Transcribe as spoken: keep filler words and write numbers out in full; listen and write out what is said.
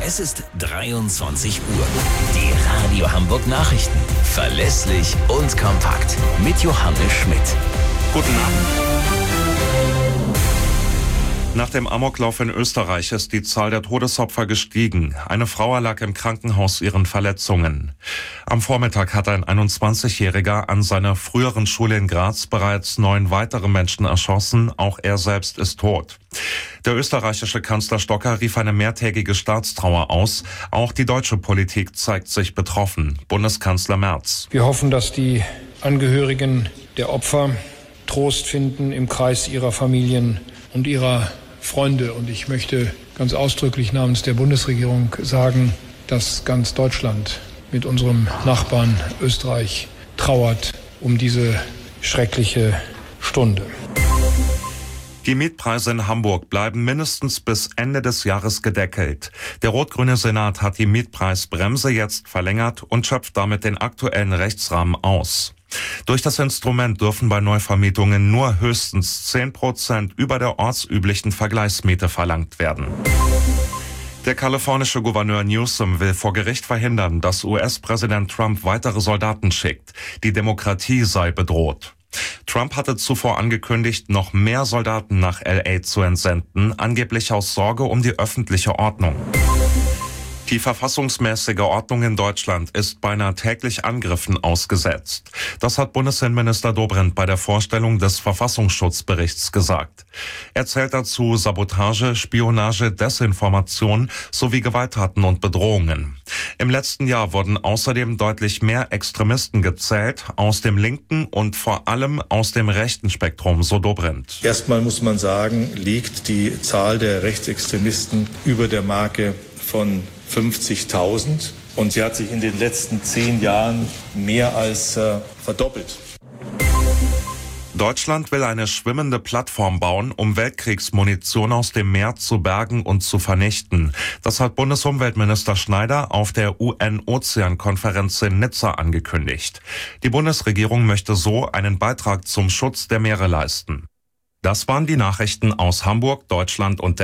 Es ist dreiundzwanzig Uhr. Die Radio Hamburg Nachrichten. Verlässlich und kompakt. Mit Johannes Schmidt. Guten Abend. Nach dem Amoklauf in Österreich ist die Zahl der Todesopfer gestiegen. Eine Frau erlag im Krankenhaus ihren Verletzungen. Am Vormittag hat ein einundzwanzigjähriger an seiner früheren Schule in Graz bereits neun weitere Menschen erschossen. Auch er selbst ist tot. Der österreichische Kanzler Stocker rief eine mehrtägige Staatstrauer aus. Auch die deutsche Politik zeigt sich betroffen. Bundeskanzler Merz. Wir hoffen, dass die Angehörigen der Opfer Trost finden im Kreis ihrer Familien und ihrer Freunde. Und ich möchte ganz ausdrücklich namens der Bundesregierung sagen, dass ganz Deutschland mit unserem Nachbarn Österreich trauert um diese schreckliche Stunde. Die Mietpreise in Hamburg bleiben mindestens bis Ende des Jahres gedeckelt. Der rot-grüne Senat hat die Mietpreisbremse jetzt verlängert und schöpft damit den aktuellen Rechtsrahmen aus. Durch das Instrument dürfen bei Neuvermietungen nur höchstens zehn Prozent über der ortsüblichen Vergleichsmiete verlangt werden. Der kalifornische Gouverneur Newsom will vor Gericht verhindern, dass U S-Präsident Trump weitere Soldaten schickt. Die Demokratie sei bedroht. Trump hatte zuvor angekündigt, noch mehr Soldaten nach L A zu entsenden, angeblich aus Sorge um die öffentliche Ordnung. Die verfassungsmäßige Ordnung in Deutschland ist beinahe täglich Angriffen ausgesetzt. Das hat Bundesinnenminister Dobrindt bei der Vorstellung des Verfassungsschutzberichts gesagt. Er zählt dazu Sabotage, Spionage, Desinformation sowie Gewalttaten und Bedrohungen. Im letzten Jahr wurden außerdem deutlich mehr Extremisten gezählt, aus dem linken und vor allem aus dem rechten Spektrum, so Dobrindt. Erstmal muss man sagen, liegt die Zahl der Rechtsextremisten über der Marke von fünfzigtausend und sie hat sich in den letzten zehn Jahren mehr als äh, verdoppelt. Deutschland will eine schwimmende Plattform bauen, um Weltkriegsmunition aus dem Meer zu bergen und zu vernichten. Das hat Bundesumweltminister Schneider auf der U N-Ozean-Konferenz in Nizza angekündigt. Die Bundesregierung möchte so einen Beitrag zum Schutz der Meere leisten. Das waren die Nachrichten aus Hamburg, Deutschland und der